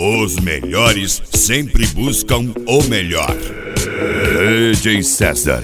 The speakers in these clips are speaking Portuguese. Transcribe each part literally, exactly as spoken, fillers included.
Os melhores sempre buscam o melhor. D J César.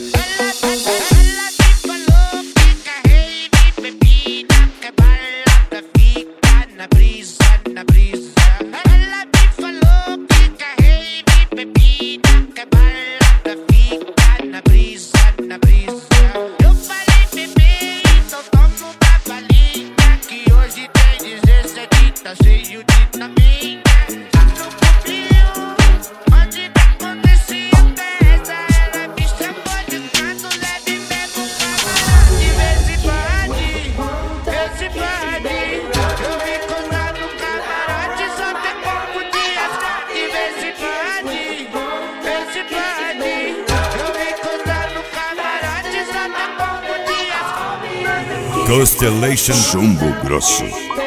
Tá cheio de vitamina. No copinho, onde acontecia festa, ela me chamou de canto, leve mesmo pra de vez em quando, vez em quando. Eu me encontrar no camarote só tem pouco dias. De vez em quando, vez em quando. Eu me encontrar no camarote só tem pouco dias. Constellation Chumbo Grosso.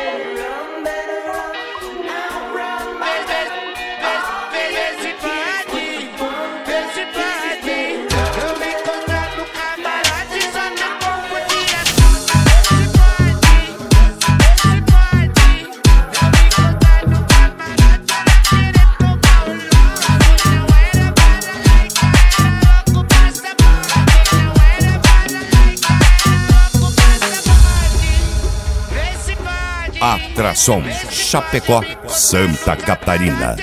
Atração Chapecó, Santa Catarina.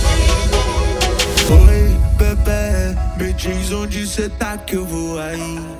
Oi, bebê, me diz onde cê tá que eu vou aí.